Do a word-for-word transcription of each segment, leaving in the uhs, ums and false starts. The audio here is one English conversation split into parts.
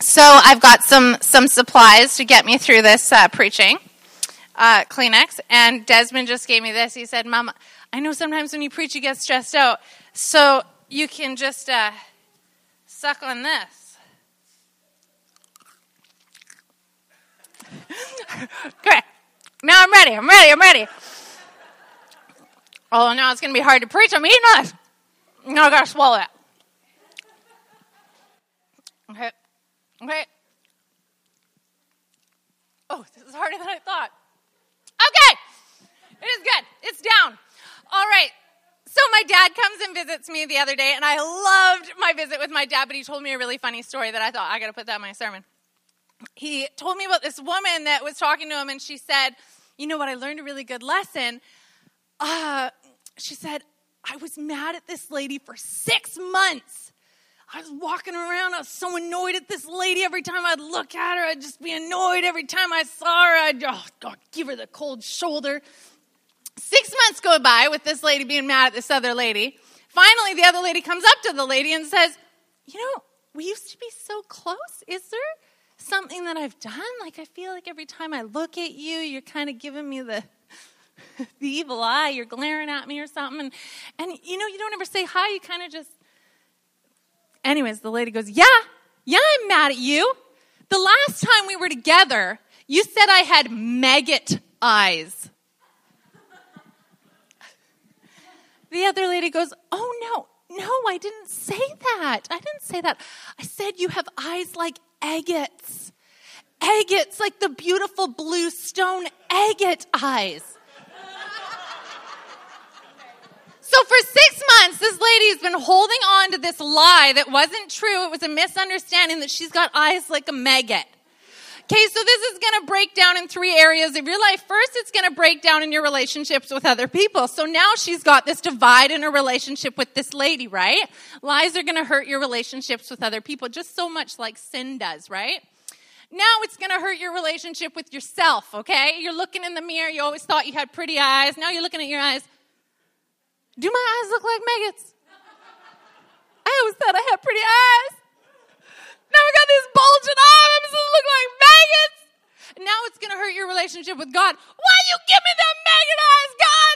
So I've got some some supplies to get me through this uh, preaching, uh, Kleenex, and Desmond just gave me this. He said, Mama, I know sometimes when you preach you get stressed out, so you can just uh, suck on this. Okay, now I'm ready, I'm ready, I'm ready. Oh, now it's going to be hard to preach. I'm eating this. Now I got to swallow it. Okay. Okay. Oh, this is harder than I thought. Okay. It is good. It's down. All right. So my dad comes and visits me the other day, and I loved my visit with my dad, but he told me a really funny story that I thought, I got to put that in my sermon. He told me about this woman that was talking to him, and she said, you know what, I learned a really good lesson. Uh, she said, I was mad at this lady for six months. I was walking around, I was so annoyed at this lady. Every time I'd look at her, I'd just be annoyed. Every time I saw her, I'd oh, God, give her the cold shoulder. Six months go by with this lady being mad at this other lady. Finally, the other lady comes up to the lady and says, you know, we used to be so close. Is there something that I've done? Like, I feel like every time I look at you, you're kind of giving me the... the evil eye, you're glaring at me or something. And, and, you know, you don't ever say hi. You kind of just... Anyways, the lady goes, yeah, yeah, I'm mad at you. The last time we were together, you said I had maggot eyes. The other lady goes, oh, no, no, I didn't say that. I didn't say that. I said you have eyes like agates. Agates, like the beautiful blue stone agate eyes. So for six months, this lady has been holding on to this lie that wasn't true. It was a misunderstanding that she's got eyes like a maggot. Okay, so this is going to break down in three areas of your life. First, it's going to break down in your relationships with other people. So now she's got this divide in her relationship with this lady, right? Lies are going to hurt your relationships with other people just so much like sin does, right? Now it's going to hurt your relationship with yourself, okay? You're looking in the mirror. You always thought you had pretty eyes. Now you're looking at your eyes. Do my eyes look like maggots? I always thought I had pretty eyes. Now I got these bulging eyes. They look like maggots. And now it's going to hurt your relationship with God. Why you give me them maggot eyes, God?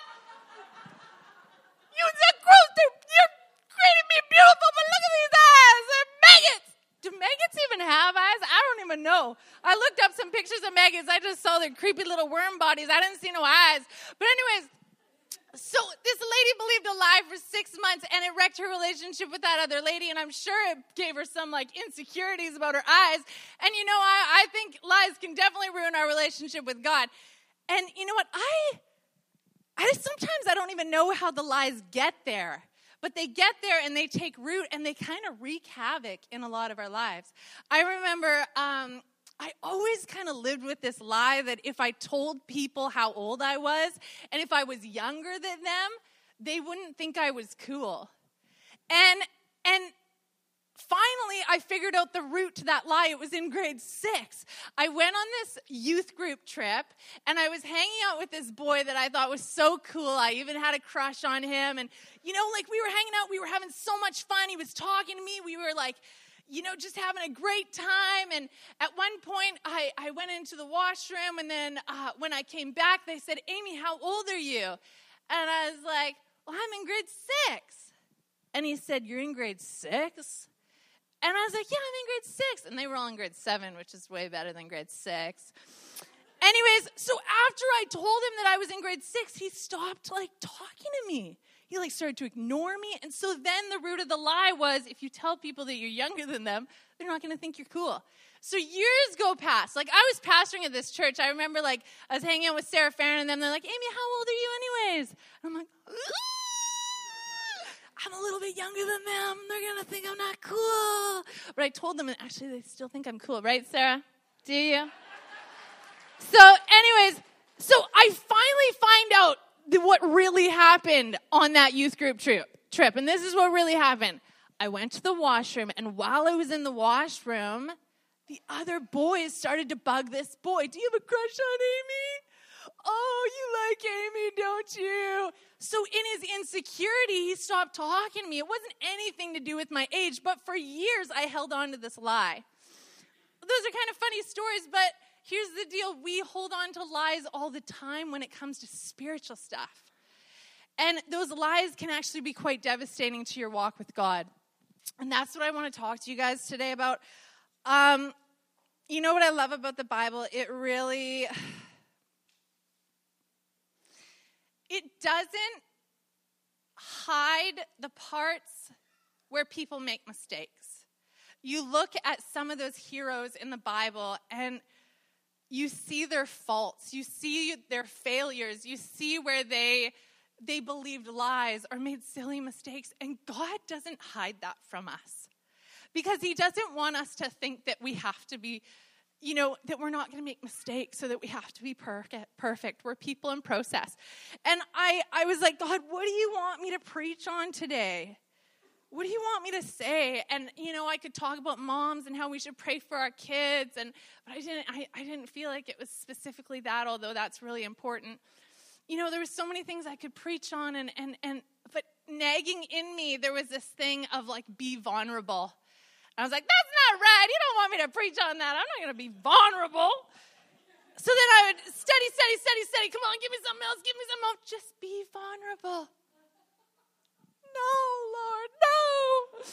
You said gross. You created me beautiful, but look at these eyes. They're maggots. Do maggots even have eyes? I don't even know. I looked up some pictures of maggots. I just saw their creepy little worm bodies. I didn't see no eyes. But anyways, so this lady believed a lie for six months, and it wrecked her relationship with that other lady, and I'm sure it gave her some, like, insecurities about her eyes. And, you know, I, I think lies can definitely ruin our relationship with God. And you know what? I, I sometimes I don't even know how the lies get there. But they get there, and they take root, and they kind of wreak havoc in a lot of our lives. I remember... Um, I always kind of lived with this lie that if I told people how old I was, and if I was younger than them, they wouldn't think I was cool. And and finally, I figured out the root to that lie. It was in grade six. I went on this youth group trip, and I was hanging out with this boy that I thought was so cool. I even had a crush on him. And, you know, like, we were hanging out. We were having so much fun. He was talking to me. We were, like... you know, just having a great time. And at one point, I, I went into the washroom, and then uh, when I came back, they said, Amy, how old are you? And I was like, well, I'm in grade six. And he said, you're in grade six? And I was like, yeah, I'm in grade six. And they were all in grade seven, which is way better than grade six. Anyways, so after I told him that I was in grade six, he stopped, like, talking to me. He, like, started to ignore me. And so then the root of the lie was, if you tell people that you're younger than them, they're not going to think you're cool. So years go past. Like, I was pastoring at this church. I remember, like, I was hanging out with Sarah Farron, and then they're like, Amy, how old are you anyways? And I'm like, I'm a little bit younger than them. They're going to think I'm not cool. But I told them, and actually they still think I'm cool. Right, Sarah? Do you? So anyways, so I finally find out what really happened on that youth group trip. Trip, and this is what really happened. I went to the washroom, and while I was in the washroom, the other boys started to bug this boy. Do you have a crush on Amy? Oh, you like Amy, don't you? So in his insecurity, he stopped talking to me. It wasn't anything to do with my age, but for years I held on to this lie. those are kind of funny stories, but here's the deal. We hold on to lies all the time when it comes to spiritual stuff. And those lies can actually be quite devastating to your walk with God. And that's what I want to talk to you guys today about. Um, you know what I love about the Bible? It really, it doesn't hide the parts where people make mistakes. You look at some of those heroes in the Bible and you see their faults. You see their failures. You see where they they believed lies or made silly mistakes. And God doesn't hide that from us. Because he doesn't want us to think that we have to be, you know, that we're not going to make mistakes, so that we have to be perfect. perfect. We're people in process. And I, I was like, God, what do you want me to preach on today? What do you want me to say? And, you know, I could talk about moms and how we should pray for our kids. And but I didn't, I, I didn't feel like it was specifically that, although that's really important. You know, there were so many things I could preach on. And, and, and but nagging in me, there was this thing of, like, be vulnerable. I was like, that's not right. You don't want me to preach on that. I'm not going to be vulnerable. So then I would study, study, study, study. Come on, give me something else. Give me something else. Just be vulnerable. No, Lord, no.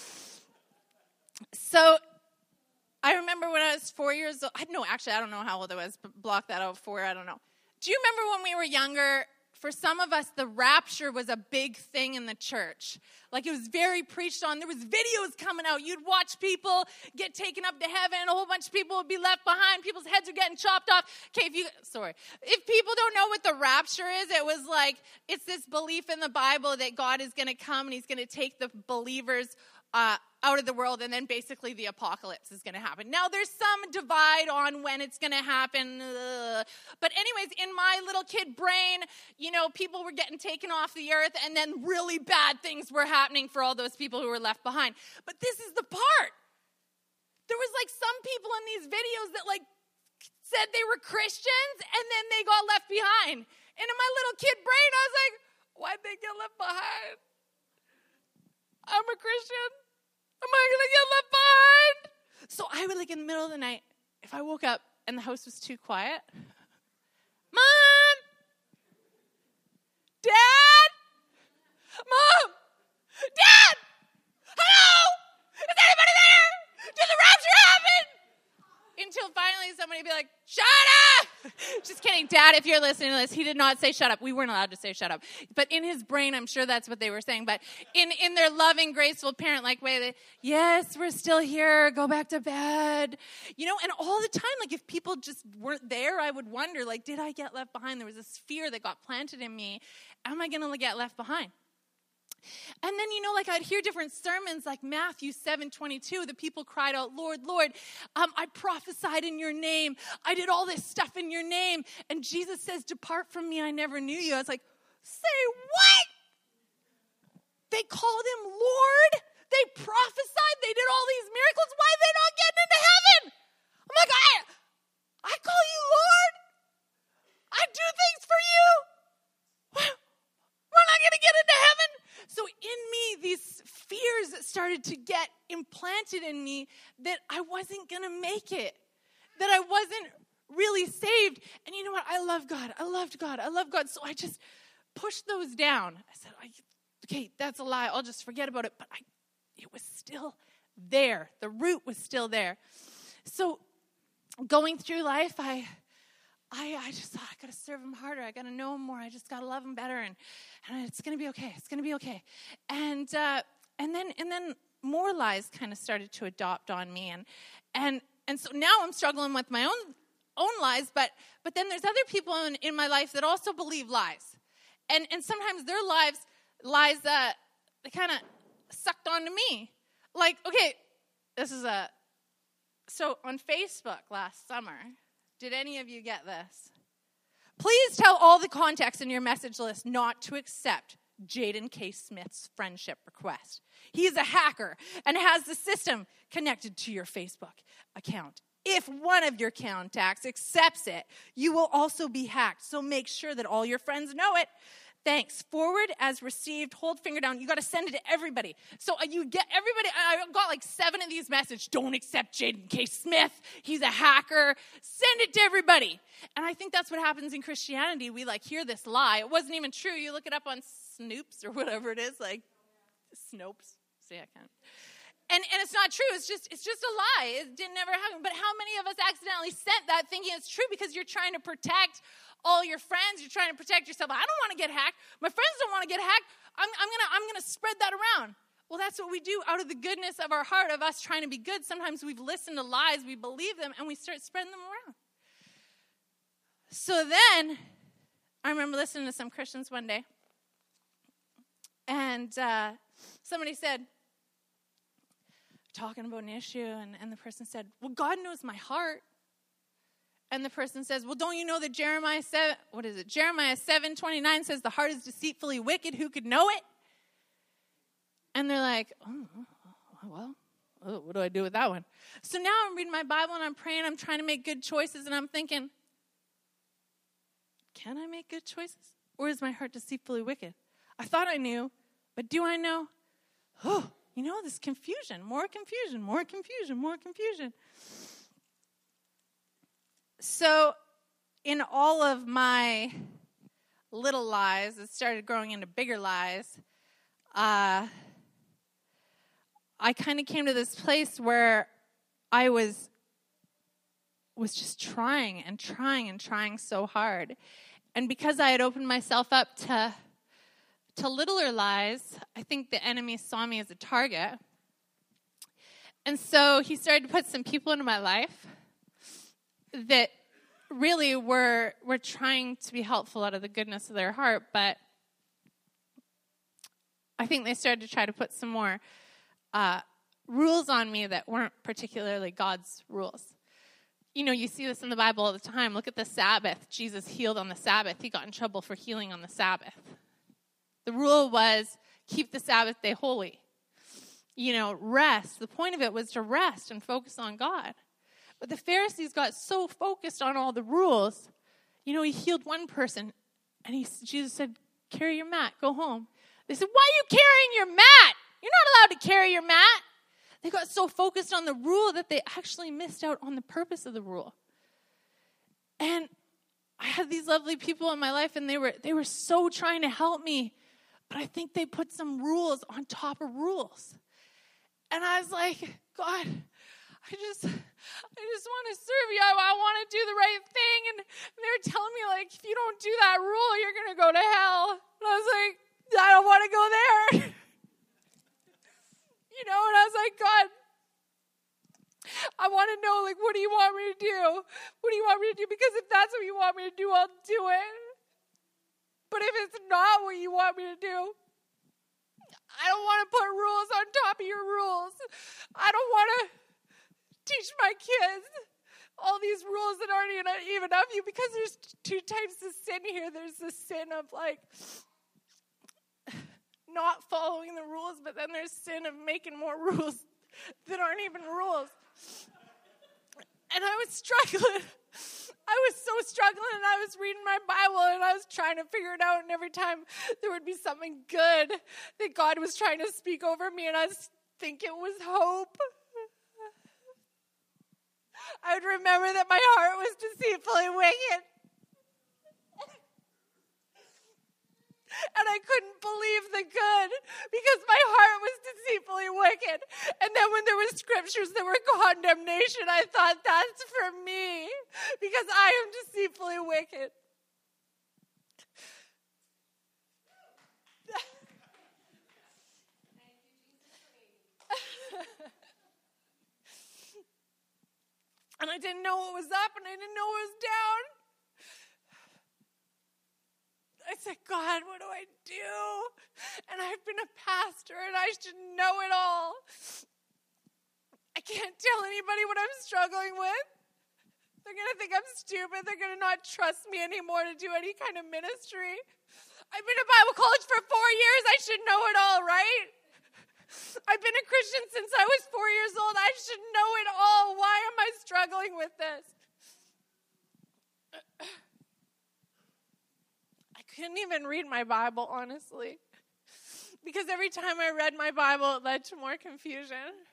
So I remember when I was four years old. I no, actually, I don't know how old I was. But block that out. Four, I don't know. Do you remember when we were younger? For some of us, the rapture was a big thing in the church. Like, it was very preached on. There was videos coming out. You'd watch people get taken up to heaven. A whole bunch of people would be left behind. People's heads are getting chopped off. Okay, if you, sorry. If people don't know what the rapture is, it was like, it's this belief in the Bible that God is going to come and he's going to take the believers uh, out of the world, and then basically the apocalypse is going to happen. Now, there's some divide on when it's going to happen. Ugh. But anyways, in my little kid brain, you know, people were getting taken off the earth, and then really bad things were happening for all those people who were left behind. But this is the part. There was like some people in these videos that like said they were Christians, and then they got left behind. And in my little kid brain, I was like, why'd they get left behind? I'm a Christian. Am I going to get left behind? So I would, like, in the middle of the night, if I woke up and the house was too quiet, Mom! Dad! Mom! Dad! Hello? Is anybody there? Did the rapture happen? Until finally somebody would be like, shut up! Just kidding. Dad, if you're listening to this, he did not say shut up. We weren't allowed to say shut up. But in his brain, I'm sure that's what they were saying. But in, in their loving, graceful, parent-like way, they, yes, we're still here. Go back to bed. You know, and all the time, like, if people just weren't there, I would wonder, like, did I get left behind? There was this fear that got planted in me. Am I going to get left behind? And then, you know, like I'd hear different sermons like Matthew seven twenty-two. The people cried out, Lord, Lord, um, I prophesied in your name. I did all this stuff in your name. And Jesus says, depart from me, I never knew you. I was like, say what? They called him Lord. They prophesied. They did all these miracles. Why are they not getting into heaven? I'm like, I, I call you Lord. I do things for you. We're not going to get into heaven. So in me, these fears started to get implanted in me that I wasn't going to make it, that I wasn't really saved. And you know what? I love God. I loved God. I love God. So I just pushed those down. I said, okay, that's a lie. I'll just forget about it. But I, it was still there. The root was still there. So going through life, I... I, I just thought, I got to serve him harder. I got to know him more. I just got to love him better. And, and it's going to be okay. It's going to be okay. And uh, and then and then more lies kind of started to adopt on me. And and and so now I'm struggling with my own own lies. But but then there's other people in, in my life that also believe lies. And and sometimes their lives, lies, uh, they kind of sucked onto me. Like, okay, this is a, so on Facebook last summer, did any of you get this? Please tell all the contacts in your message list not to accept Jaden K. Smith's friendship request. He is a hacker and has the system connected to your Facebook account. If one of your contacts accepts it, you will also be hacked. So make sure that all your friends know it. thanks. Forward as received, hold finger down. You got to send it to everybody. So uh, you get everybody. I got like seven of these messages. Don't accept Jaden K. Smith. He's a hacker. Send it to everybody. And I think that's what happens in Christianity. We like hear this lie. It wasn't even true. You look it up on Snoops or whatever it is, like Snopes. See, I can't. And and it's not true. It's just it's just a lie. It didn't ever happen. But how many of us accidentally sent that thinking it's true because you're trying to protect all your friends? You're trying to protect yourself. I don't want to get hacked. My friends don't want to get hacked. I'm, I'm gonna I'm gonna spread that around. Well, that's what we do out of the goodness of our heart, of us trying to be good. Sometimes we've listened to lies, we believe them, and we start spreading them around. So then, I remember listening to some Christians one day, and uh, somebody said, talking about an issue, and, and the person said, well, God knows my heart. And the person says, well, don't you know that Jeremiah seven, what is it? Jeremiah seven twenty-nine says the heart is deceitfully wicked. Who could know it? And they're like, oh, well, oh, what do I do with that one? So now I'm reading my Bible and I'm praying. I'm trying to make good choices. And I'm thinking, can I make good choices? Or is my heart deceitfully wicked? I thought I knew, but do I know? Oh, you know, this confusion, more confusion, more confusion, more confusion. So in all of my little lies, it started growing into bigger lies. Uh, I kind of came to this place where I was was just trying and trying and trying so hard. And because I had opened myself up to to littler lies, I think the enemy saw me as a target. And so he started to put some people into my life that really were were trying to be helpful out of the goodness of their heart, but I think they started to try to put some more uh, rules on me that weren't particularly God's rules. You know, you see this in the Bible all the time. Look at the Sabbath. Jesus healed on the Sabbath. He got in trouble for healing on the Sabbath. The rule was keep the Sabbath day holy. You know, rest. The point of it was to rest and focus on God. But the Pharisees got so focused on all the rules. You know, he healed one person, and he, Jesus said, carry your mat, go home. They said, why are you carrying your mat? You're not allowed to carry your mat. They got so focused on the rule that they actually missed out on the purpose of the rule. And I had these lovely people in my life, and they were they were so trying to help me, but I think they put some rules on top of rules. And I was like, God, I just, I just want to serve you. I, I want to do the right thing. And, and they were telling me, like, if you don't do that rule, you're going to go to hell. And I was like, I don't want to go there. You know, and I was like, God, I want to know, like, what do you want me to do? What do you want me to do? Because if that's what you want me to do, I'll do it. But if it's not what you want me to do, I don't want to put rules on top of your rules. I don't want to teach my kids all these rules that aren't even of you, because there's two types of sin here. There's the sin of, like, not following the rules, but then there's sin of making more rules that aren't even rules. And I was struggling. I was so struggling, and I was reading my Bible, and I was trying to figure it out, and every time there would be something good that God was trying to speak over me, and I was think it was hope. I would remember that my heart was deceitfully wicked. And I couldn't believe the good because my heart was deceitfully wicked. And then when there were scriptures that were condemnation, I thought, that's for me because I am deceitfully wicked. And I didn't know what was up and I didn't know what was down. I said, God, what do I do? And I've been a pastor, and I should know it all. I can't tell anybody what I'm struggling with. They're going to think I'm stupid. They're going to not trust me anymore to do any kind of ministry. I've been at Bible college for four years. I should know it all, right? I've been a Christian since I was four years old. I should know it all. Why am I struggling with this? couldn't even read my Bible, honestly. Because every time I read my Bible, it led to more confusion.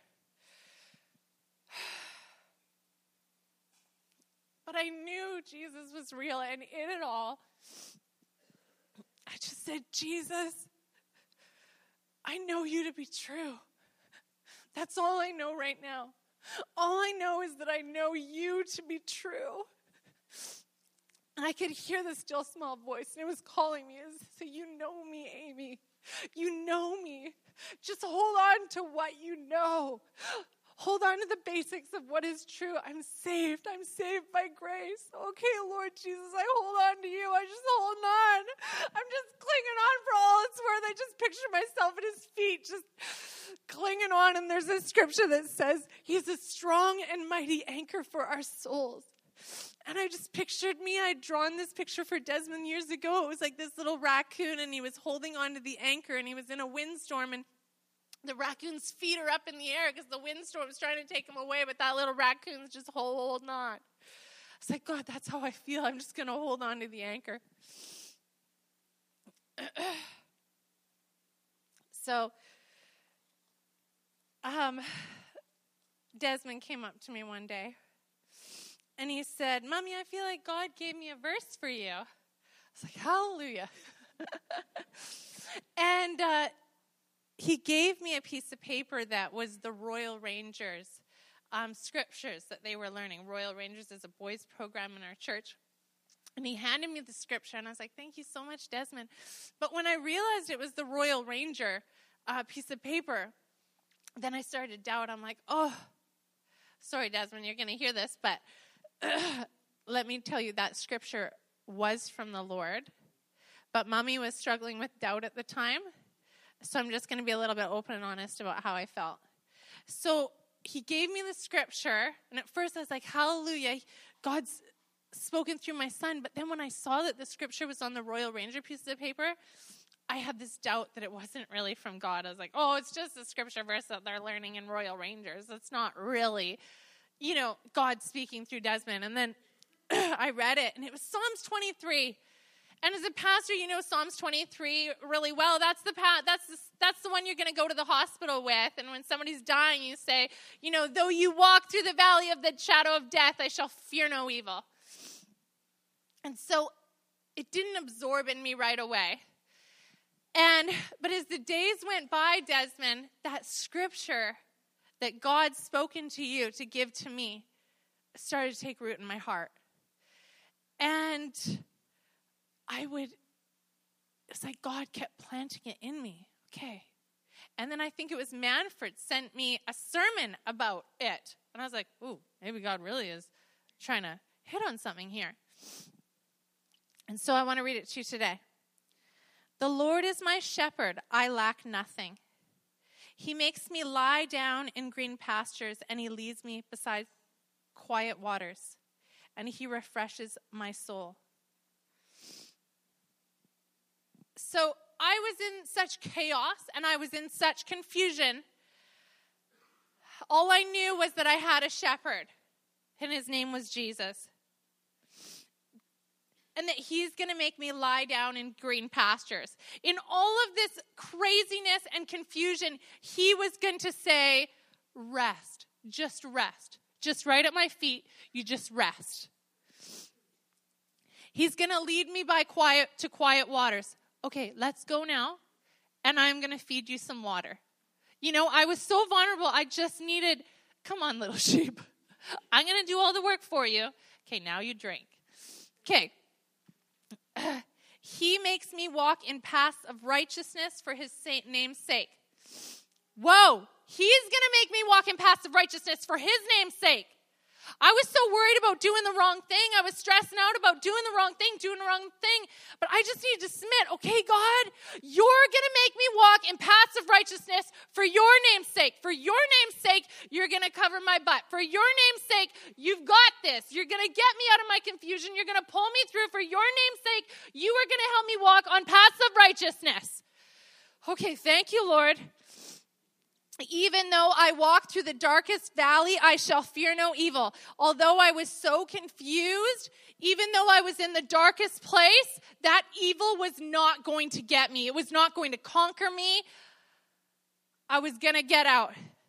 But I knew Jesus was real, and in it all, I just said, Jesus, I know you to be true. That's all I know right now. All I know is that I know you to be true. And I could hear the still small voice, and it was calling me. It was saying, you know me, Amy. You know me. Just hold on to what you know. Hold on to the basics of what is true. I'm saved. I'm saved by grace. Okay, Lord Jesus, I hold on to you. I just hold on. I'm just clinging on for all it's worth. I just picture myself at his feet, just clinging on. And there's a scripture that says, he's a strong and mighty anchor for our souls. And I just pictured me. I'd drawn this picture for Desmond years ago. It was like this little raccoon, and he was holding on to the anchor, and he was in a windstorm, and the raccoon's feet are up in the air because the windstorm's trying to take him away, but that little raccoon's just holding on. It's like, God, that's how I feel. I'm just going to hold on to the anchor. so, um, Desmond came up to me one day, and he said, Mommy, I feel like God gave me a verse for you. I was like, hallelujah. and, uh, He gave me a piece of paper that was the Royal Rangers um, scriptures that they were learning. Royal Rangers is a boys program in our church. And he handed me the scripture, and I was like, thank you so much, Desmond. But when I realized it was the Royal Ranger uh, piece of paper, then I started to doubt. I'm like, oh, sorry, Desmond, you're going to hear this, but uh, let me tell you that scripture was from the Lord. But Mommy was struggling with doubt at the time. So I'm just going to be a little bit open and honest about how I felt. So he gave me the scripture, and at first I was like, hallelujah, God's spoken through my son. But then when I saw that the scripture was on the Royal Ranger piece of paper, I had this doubt that it wasn't really from God. I was like, oh, it's just a scripture verse that they're learning in Royal Rangers. It's not really, you know, God speaking through Desmond. And then I read it, and it was Psalms twenty-three. And as a pastor, you know Psalms twenty-three really well. That's the pa- that's the, that's the one you're going to go to the hospital with. And when somebody's dying, you say, you know, though you walk through the valley of the shadow of death, I shall fear no evil. And so it didn't absorb in me right away. And but as the days went by, Desmond, that scripture that God's spoken to you to give to me started to take root in my heart. And I would, it's like God kept planting it in me. Okay. And then I think it was Manfred sent me a sermon about it. And I was like, ooh, maybe God really is trying to hit on something here. And so I want to read it to you today. The Lord is my shepherd, I lack nothing. He makes me lie down in green pastures, and he leads me beside quiet waters, and he refreshes my soul. So I was in such chaos, and I was in such confusion. All I knew was that I had a shepherd, and his name was Jesus. And that he's going to make me lie down in green pastures. In all of this craziness and confusion, he was going to say, rest, just rest. Just right at my feet, you just rest. He's going to lead me by quiet to quiet waters. Okay, let's go now, and I'm going to feed you some water. You know, I was so vulnerable, I just needed, come on, little sheep. I'm going to do all the work for you. Okay, now you drink. Okay. He makes me walk in paths of righteousness for his name's sake. Whoa, he's going to make me walk in paths of righteousness for his name's sake. I was so worried about doing the wrong thing. I was stressing out about doing the wrong thing, doing the wrong thing. But I just needed to submit, okay, God, you're going to make me walk in paths of righteousness for your name's sake. For your name's sake, you're going to cover my butt. For your name's sake, you've got this. You're going to get me out of my confusion. You're going to pull me through. For your name's sake, you are going to help me walk on paths of righteousness. Okay, thank you, Lord. Even though I walk through the darkest valley, I shall fear no evil. Although I was so confused, even though I was in the darkest place, that evil was not going to get me. It was not going to conquer me. I was going to get out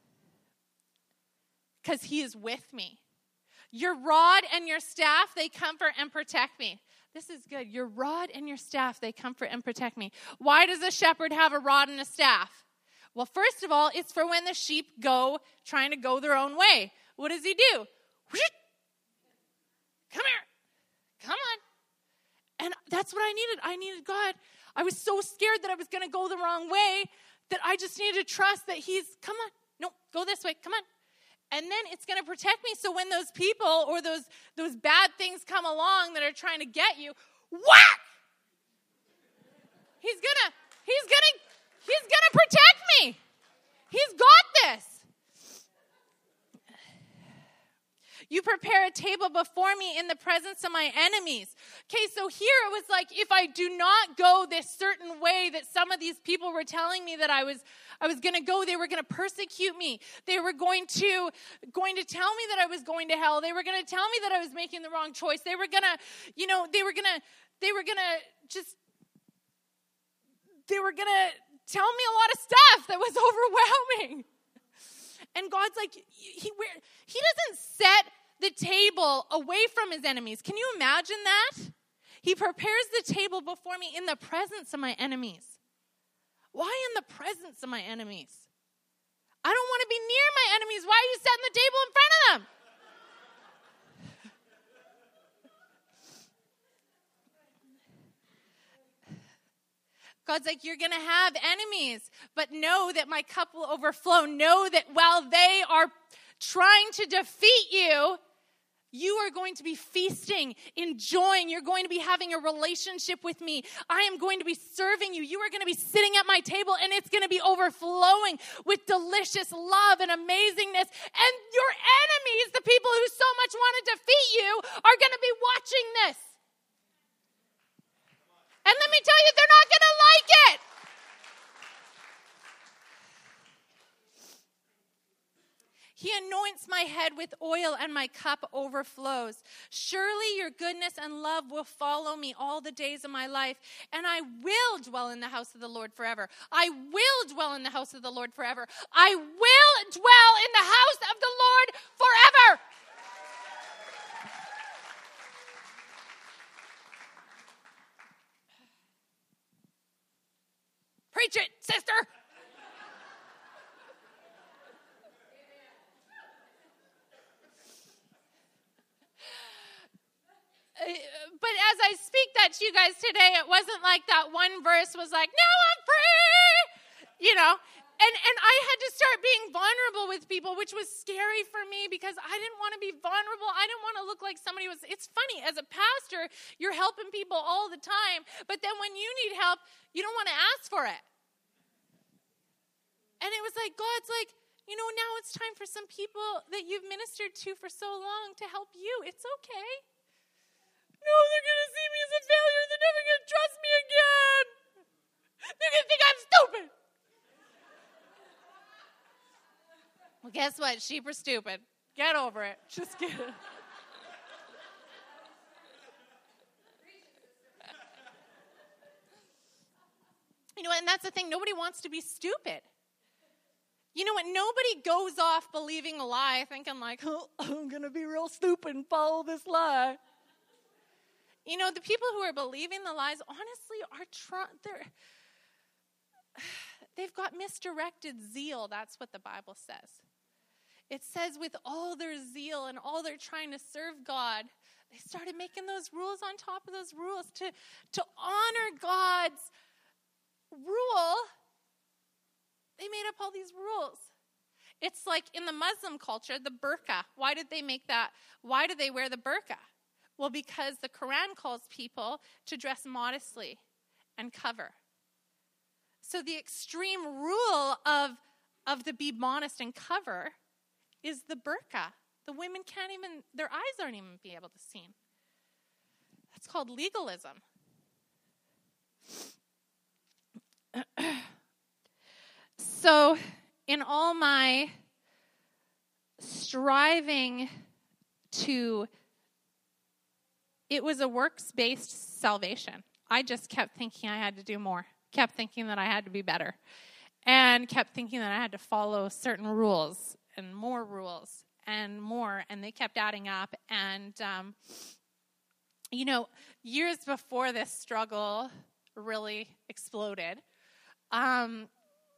because he is with me. Your rod and your staff, they comfort and protect me. This is good. Your rod and your staff, they comfort and protect me. Why does a shepherd have a rod and a staff? Well, first of all, it's for when the sheep go trying to go their own way. What does he do? Come here. Come on. And that's what I needed. I needed God. I was so scared that I was going to go the wrong way that I just needed to trust that he's, come on. No, go this way. Come on. And then it's going to protect me. So when those people or those, those bad things come along that are trying to get you, whack! He's going to, he's going to, He's going to protect me. He's got this. You prepare a table before me in the presence of my enemies. Okay, so here it was like, if I do not go this certain way that some of these people were telling me that I was I was going to go, they were going to persecute me. They were going to going to tell me that I was going to hell. They were going to tell me that I was making the wrong choice. They were going to, you know, they were going to they were going to just they were going to tell me a lot of stuff that was overwhelming. And God's like, he, he doesn't set the table away from his enemies. Can you imagine that? He prepares the table before me in the presence of my enemies. Why in the presence of my enemies? I don't want to be near my enemies. Why are you setting the table in front of them? God's like, you're going to have enemies, but know that my cup will overflow. Know that while they are trying to defeat you, you are going to be feasting, enjoying. You're going to be having a relationship with me. I am going to be serving you. You are going to be sitting at my table, and it's going to be overflowing with delicious love and amazingness. And your enemies, the people who so much want to defeat you, are going to be watching this. And let me tell you, they're not going to like it. He anoints my head with oil and my cup overflows. Surely your goodness and love will follow me all the days of my life, and I will dwell in the house of the Lord forever. I will dwell in the house of the Lord forever. I will dwell in the house of the Lord forever. Preach it, sister. But as I speak that to you guys today, it wasn't like that one verse was like, now I'm free, you know. And and I had to start being vulnerable with people, which was scary for me because I didn't want to be vulnerable. I didn't want to look like somebody was, it's funny, as a pastor, you're helping people all the time, but then when you need help, you don't want to ask for it. And it was like, God's like, you know, now it's time for some people that you've ministered to for so long to help you. It's okay. No, they're going to see me as a failure. They're never going to trust me again. They're going to think I'm stupid. Well, guess what? Sheep are stupid. Get over it. Just kidding. You know, and that's the thing. Nobody wants to be stupid. You know what? Nobody goes off believing a lie, thinking like, oh, I'm going to be real stupid and follow this lie. You know, the people who are believing the lies, honestly, are trying, they're, they've got misdirected zeal. That's what the Bible says. It says with all their zeal and all they're trying to serve God, they started making those rules on top of those rules. To, to honor God's rule, they made up all these rules. It's like in the Muslim culture, the burqa. Why did they make that? Why do they wear the burqa? Well, because the Quran calls people to dress modestly and cover. So the extreme rule of, of the be modest and cover is the burqa. The women can't even, their eyes aren't even be able to see. That's called legalism. So in all my striving to, it was a works-based salvation. I just kept thinking I had to do more, kept thinking that I had to be better, and kept thinking that I had to follow certain rules and more rules and more, and they kept adding up. And, um, you know, years before this struggle really exploded, um,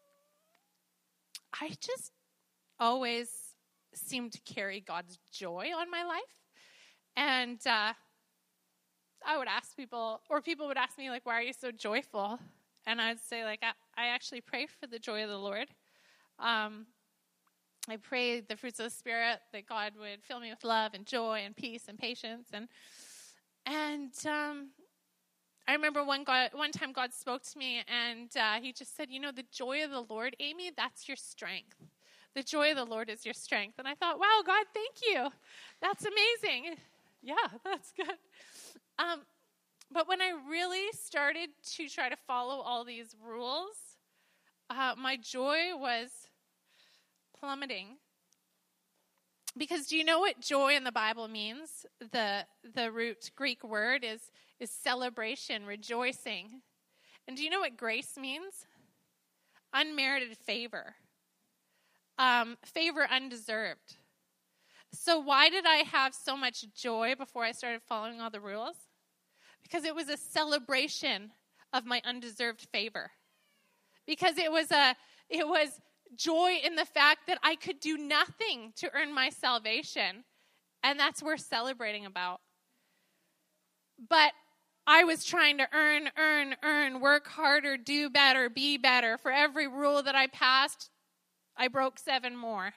I just always seemed to carry God's joy on my life. And uh, I would ask people, or people would ask me, like, why are you so joyful? And I'd say, like, I, I actually pray for the joy of the Lord. Um, I pray the fruits of the Spirit, that God would fill me with love and joy and peace and patience. And and um, I remember one God, one time God spoke to me, and uh, he just said, you know, the joy of the Lord, Amy, that's your strength. The joy of the Lord is your strength. And I thought, wow, God, thank you. That's amazing. Yeah, that's good. Um, but when I really started to try to follow all these rules, uh, my joy was plummeting. Because do you know what joy in the Bible means? The the root Greek word is, is celebration, rejoicing. And do you know what grace means? Unmerited favor. Um, favor undeserved. So why did I have so much joy before I started following all the rules? Because it was a celebration of my undeserved favor. Because it was a it was joy in the fact that I could do nothing to earn my salvation. And that's worth celebrating about. But I was trying to earn, earn, earn, work harder, do better, be better. For every rule that I passed, I broke seven more.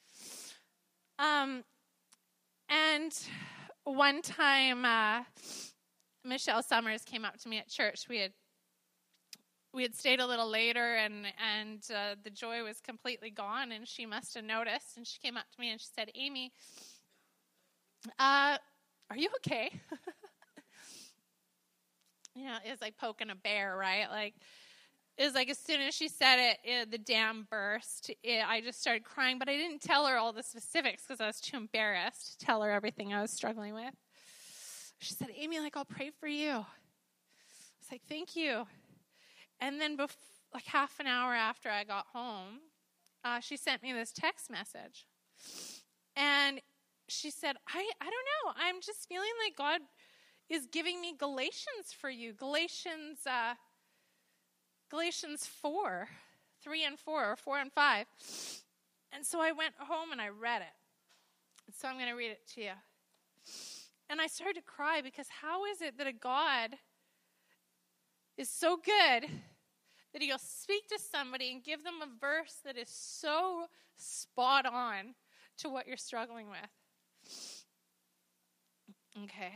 Um, and one time, uh, Michelle Summers came up to me at church. We had we had stayed a little later, and and uh, the joy was completely gone, and she must have noticed. And she came up to me and she said, "Amy, uh, are you okay?" You know, it's like poking a bear, right? Like, it was like as soon as she said it, it the dam burst. It, I just started crying, but I didn't tell her all the specifics because I was too embarrassed to tell her everything I was struggling with. She said, "Amy, like, I'll pray for you." I was like, "Thank you." And then bef- like half an hour after I got home, uh, she sent me this text message. And she said, I, I don't know. I'm just feeling like God is giving me Galatians for you. Galatians uh, Galatians four, three and four, or four and five. And so I went home and I read it. And so I'm going to read it to you. And I started to cry because how is it that a God is so good that he'll speak to somebody and give them a verse that is so spot on to what you're struggling with? Okay.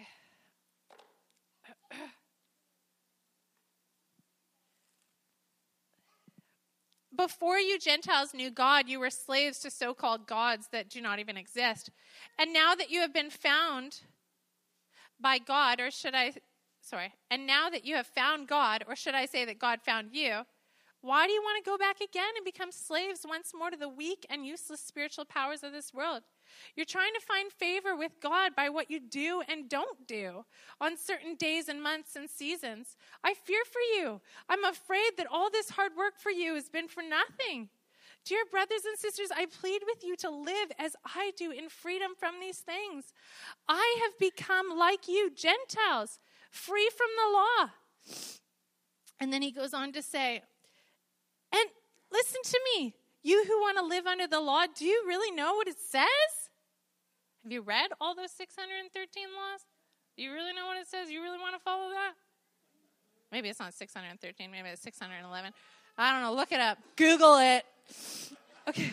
Before you Gentiles knew God, you were slaves to so-called gods that do not even exist. And now that you have been found by God, or should I, sorry, and now that you have found God, or should I say that God found you, why do you want to go back again and become slaves once more to the weak and useless spiritual powers of this world? You're trying to find favor with God by what you do and don't do on certain days and months and seasons. I fear for you. I'm afraid that all this hard work for you has been for nothing. Dear brothers and sisters, I plead with you to live as I do in freedom from these things. I have become like you, Gentiles, free from the law. And then he goes on to say, and listen to me, you who want to live under the law, do you really know what it says? Have you read all those six hundred thirteen laws? Do you really know what it says? You really want to follow that? Maybe it's not six hundred thirteen, maybe it's six hundred eleven. I don't know, look it up. Google it. Okay.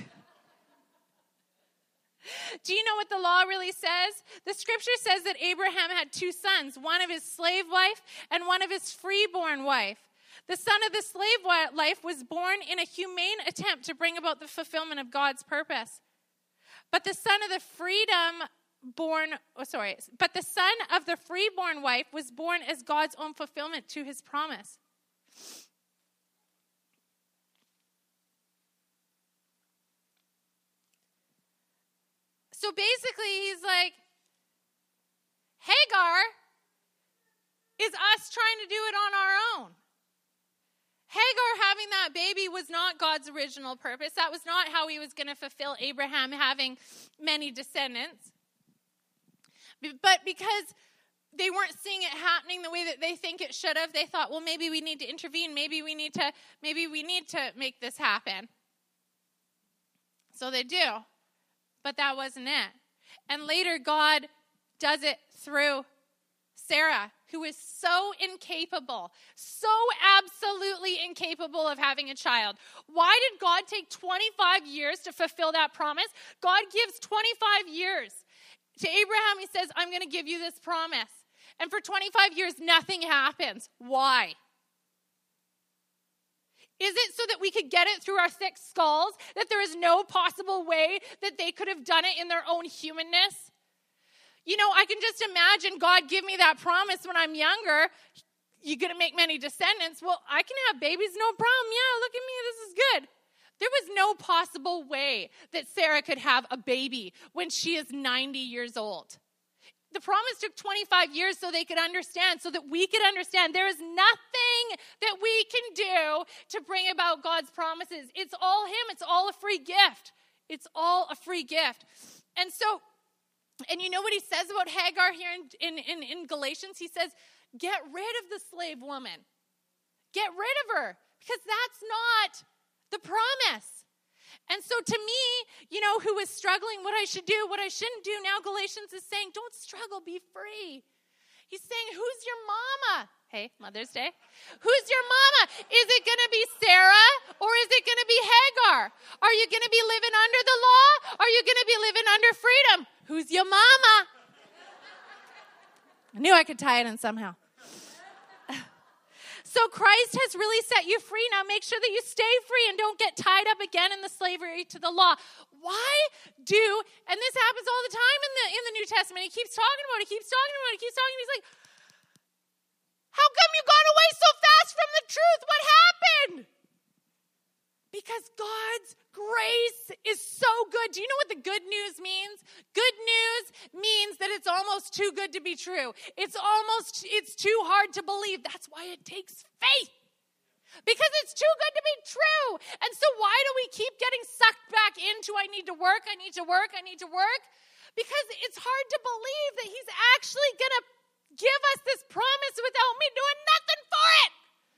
Do you know what the law really says? The scripture says that Abraham had two sons, one of his slave wife and one of his freeborn wife. The son of the slave life was born in a humane attempt to bring about the fulfillment of God's purpose. But the son of the freedom born, oh sorry, but the son of the freeborn wife was born as God's own fulfillment to his promise. So basically, he's like, Hagar is us trying to do it on our own. Hagar having that baby was not God's original purpose. That was not how he was going to fulfill Abraham having many descendants. But because they weren't seeing it happening the way that they think it should have, they thought, well, maybe we need to intervene. Maybe we need to, maybe we need to make this happen. So they do. But that wasn't it. And later God does it through Sarah, who is so incapable, so absolutely incapable of having a child. Why did God take twenty-five years to fulfill that promise? God gives twenty-five years. To Abraham, he says, I'm going to give you this promise. And for twenty-five years, nothing happens. Why? Is it so that we could get it through our thick skulls, that there is no possible way that they could have done it in their own humanness? You know, I can just imagine God give me that promise when I'm younger. You're going to make many descendants. Well, I can have babies, no problem. Yeah, look at me. This is good. There was no possible way that Sarah could have a baby when she is ninety years old. The promise took twenty-five years so they could understand, so that we could understand there is nothing that we can do to bring about God's promises. It's all him. It's all a free gift. It's all a free gift. And so, and you know what he says about Hagar here in, in, in, in Galatians? He says, get rid of the slave woman. Get rid of her, because that's not the promise. And so to me, you know, who is struggling what I should do, what I shouldn't do, now Galatians is saying, don't struggle, be free. He's saying, who's your mama? Hey, Mother's Day. Who's your mama? Is it going to be Sarah or is it going to be Hagar? Are you going to be living under the law? Or are you going to be living under freedom? Who's your mama? I knew I could tie it in somehow. So Christ has really set you free. Now make sure that you stay free and don't get tied up again in the slavery to the law. Why do, and this happens all the time in the in the New Testament. He keeps talking about it, he keeps talking about it, he keeps talking. He's like, how come you got away so fast from the truth? What happened? Because God's grace is so good. Do you know what the good news means? Good news means that it's almost too good to be true. It's almost, it's too hard to believe. That's why it takes faith. Because it's too good to be true. And so why do we keep getting sucked back into, I need to work, I need to work, I need to work? Because it's hard to believe that he's actually going to give us this promise without me doing nothing for it.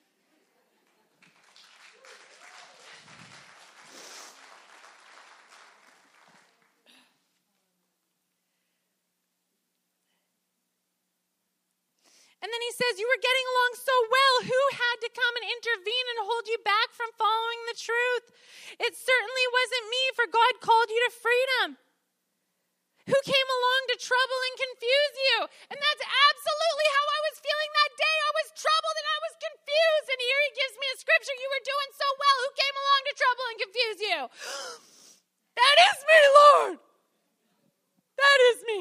And then he says, you were getting along so well. Who had to come and intervene and hold you back from following the truth? It certainly wasn't me, for God called you to freedom. Who came along to trouble and confuse you? And that's absolutely how I was feeling that day. I was troubled and I was confused. And here he gives me a scripture. You were doing so well. Who came along to trouble and confuse you? That is me, Lord. That is me.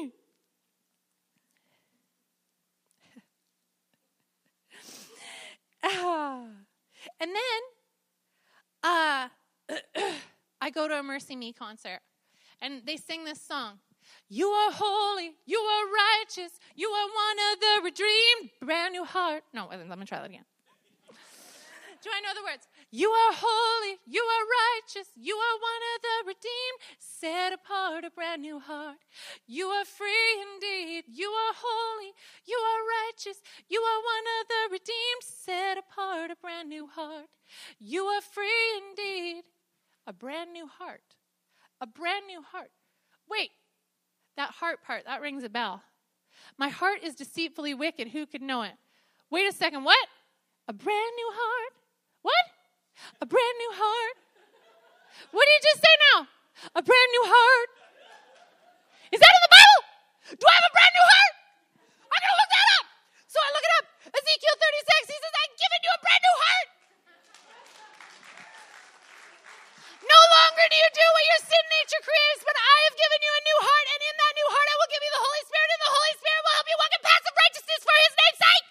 Uh, and then uh, I go to a Mercy Me concert, and they sing this song. You are holy, you are righteous, you are one of the redeemed, brand new heart. No, let me try that again. Do I know the words? You are holy, you are righteous, you are one of the redeemed, set apart, a brand new heart. You are free indeed, you are holy, you are righteous, you are one of the redeemed, set apart, a brand new heart. You are free indeed, a brand new heart, a brand new heart. Wait, that heart part, that rings a bell. My heart is deceitfully wicked, who could know it? Wait a second, what? A brand new heart? What? A brand new heart? What did you just say now? A brand new heart? Is that in the Bible? Do I have a brand new heart? I'm going to look that up. So I look it up. Ezekiel thirty-six, he says, I've given you a brand new heart. No longer do you do what your sin nature craves, but I have given you a new heart, and in that new heart I will give you the Holy Spirit, and the Holy Spirit will help you walk in paths of righteousness for his name's sake.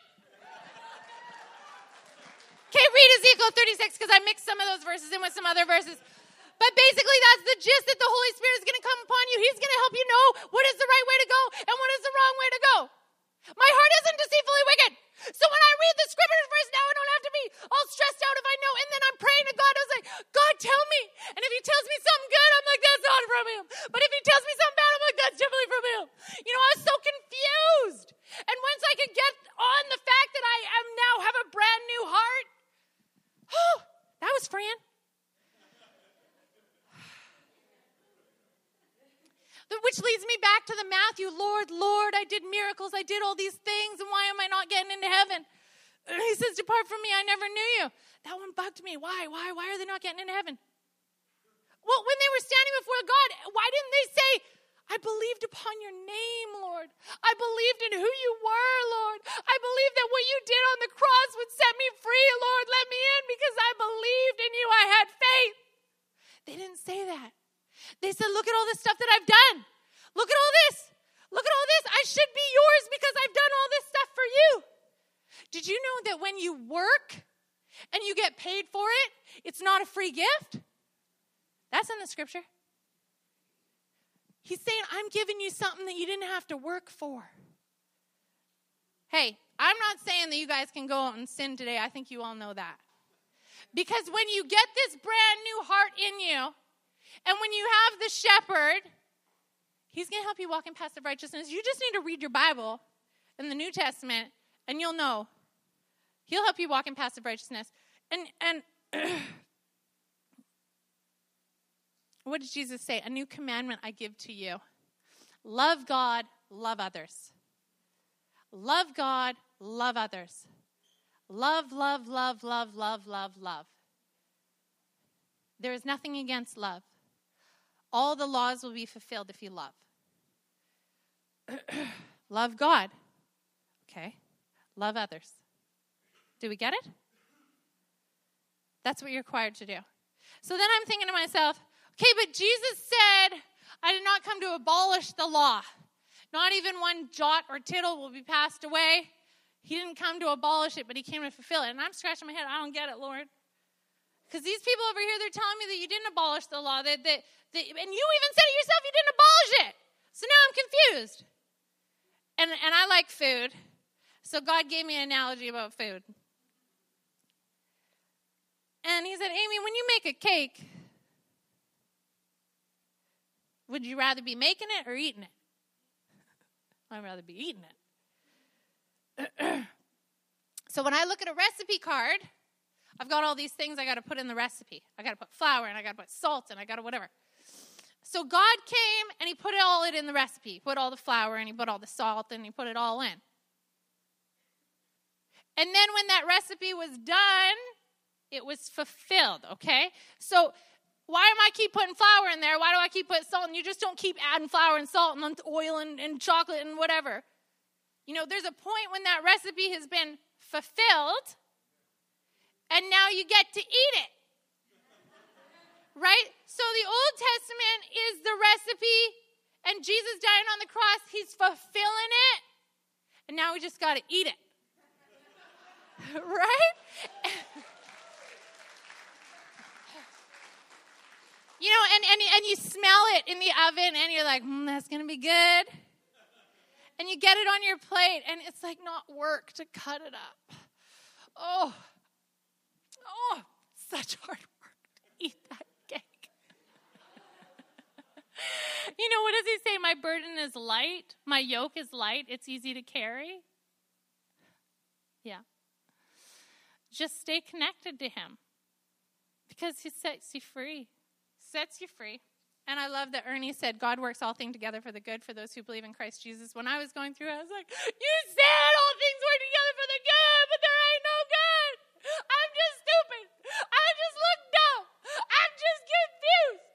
Okay, read Ezekiel thirty-six, because I mixed some of those verses in with some other verses. But basically, that's the gist, that the Holy Spirit is going to come upon you. He's going to help you know what is the right way to go and what is the wrong way to go. My heart isn't deceitfully wicked. So when I read the scriptures verse now, I don't have to be all stressed out if I know. And then I'm praying to God. I was like, God, tell me. And if he tells me something good, I'm like, that's not from him. But if he tells me something bad, I'm like, that's definitely from him. You know, I was so confused. And once I could get on the fact that I am now have a brand new heart, oh, that was Fran. Which leads me back to the Matthew, Lord, Lord, I did miracles, I did all these things, and why am I not getting into heaven? He says, depart from me, I never knew you. That one bugged me. Why? Why? Why are they not getting into heaven? Well, when they were standing before God, why didn't they say, I believed upon your name, Lord. I believed in who you were, Lord. I believed that what you did on the cross would set me free, Lord. Let me in because I believed in you. I had faith. They didn't say that. They said, look at all the stuff that I've done. Look at all this. Look at all this. I should be yours because I've done all this stuff for you. Did you know that when you work and you get paid for it, it's not a free gift? That's in the scripture. He's saying, I'm giving you something that you didn't have to work for. Hey, I'm not saying that you guys can go out and sin today. I think you all know that. Because when you get this brand new heart in you, and when you have the shepherd, he's going to help you walk in passive righteousness. You just need to read your Bible in the New Testament, and you'll know. He'll help you walk in passive righteousness. And and what did Jesus say? A new commandment I give to you. Love God, love others. Love God, love others. Love, love, love, love, love, love, love. There is nothing against love. All the laws will be fulfilled if you love. Love God. Okay. Love others. Do we get it? That's what you're required to do. So then I'm thinking to myself, okay, but Jesus said, I did not come to abolish the law. Not even one jot or tittle will be passed away. He didn't come to abolish it, but he came to fulfill it. And I'm scratching my head. I don't get it, Lord. Because these people over here, they're telling me that you didn't abolish the law. That, that, that, and you even said it yourself, you didn't abolish it. So now I'm confused. And, and I like food. So God gave me an analogy about food. And he said, Amy, when you make a cake, would you rather be making it or eating it? I'd rather be eating it. So when I look at a recipe card, I've got all these things I got to put in the recipe. I got to put flour and I got to put salt and I got to whatever. So God came and he put it all in the recipe. He put all the flour and he put all the salt and he put it all in. And then when that recipe was done, it was fulfilled, okay? So why am I keep putting flour in there? Why do I keep putting salt? And you just don't keep adding flour and salt and oil and, and chocolate and whatever. You know, there's a point when that recipe has been fulfilled, and now you get to eat it. Right? So the Old Testament is the recipe, and Jesus dying on the cross, he's fulfilling it, and now we just got to eat it. Right? You know, and, and, and you smell it in the oven, and you're like, mm, that's going to be good. And you get it on your plate, and it's like not work to cut it up. Oh, oh, such hard work to eat that cake. You know, what does he say? My burden is light. My yoke is light. It's easy to carry. Yeah. Just stay connected to him because he sets you free. Sets you free. And I love that Ernie said, God works all things together for the good for those who believe in Christ Jesus. When I was going through it, I was like, you said all things work together for the good, but there ain't no good. I'm just stupid. I just look dumb. I'm just confused.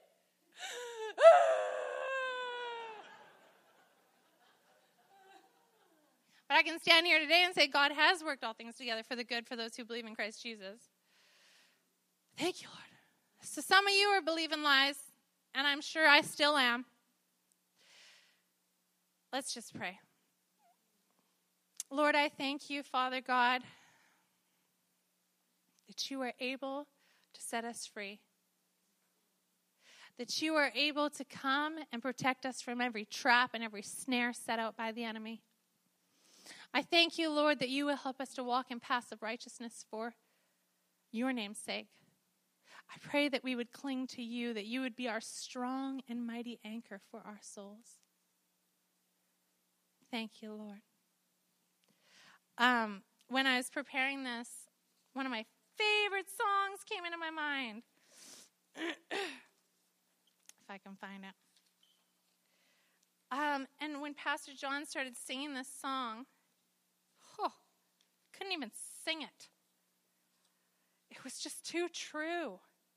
But I can stand here today and say, God has worked all things together for the good for those who believe in Christ Jesus. Thank you, Lord. So some of you are believing lies. And I'm sure I still am. Let's just pray. Lord, I thank you, Father God, that you are able to set us free. that you are able to come and protect us from every trap and every snare set out by the enemy. I thank you, Lord, that you will help us to walk in paths of righteousness for your name's sake. I pray that we would cling to you, that you would be our strong and mighty anchor for our souls. Thank you, Lord. Um, when I was preparing this, one of my favorite songs came into my mind. If I can find it. Um, and when Pastor John started singing this song, oh, couldn't even sing it. It was just too true.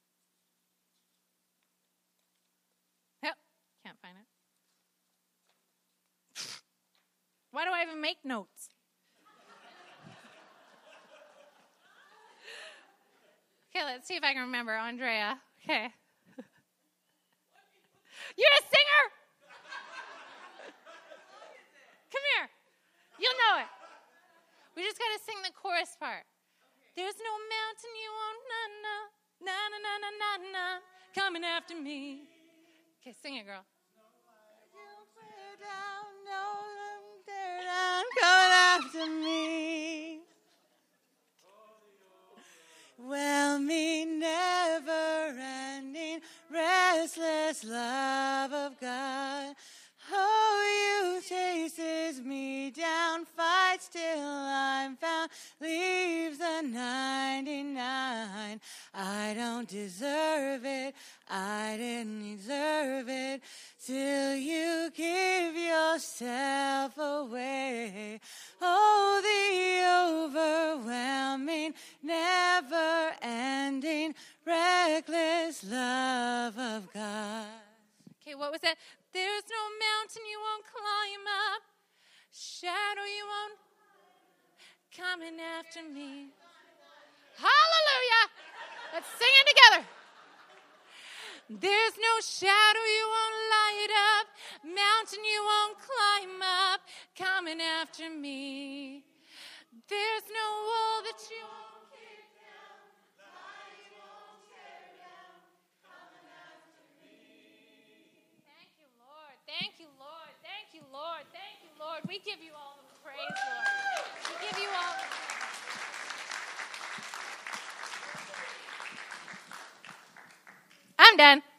Yep, can't find it. Why do I even make notes? Okay, let's see if I can remember. Andrea. Okay. You're a singer? Come here. You'll know it. We just got to sing the chorus part. There's no mountain you won't, na, na, na, na, na, na, na, coming after me. Okay, sing it, girl. Coming after me. Well, me never-ending, restless love of God. Oh, you chases me down, fights till I'm found, leaves the ninety-nine. I don't deserve it, I didn't deserve it, till you give yourself away. Oh, the overwhelming, never-ending, reckless love of God. Okay, what was that? There's no mountain you won't climb up, shadow you won't, coming after me. Hallelujah! Let's sing it together. There's no shadow you won't light up, mountain you won't climb up, coming after me. There's no wall that you won't kick down, lie you won't tear down, coming after me. Thank you, Lord. Thank you, Lord. Thank you, Lord. Thank you, Lord. We give you all the praise, Lord. We give you all the I'm done.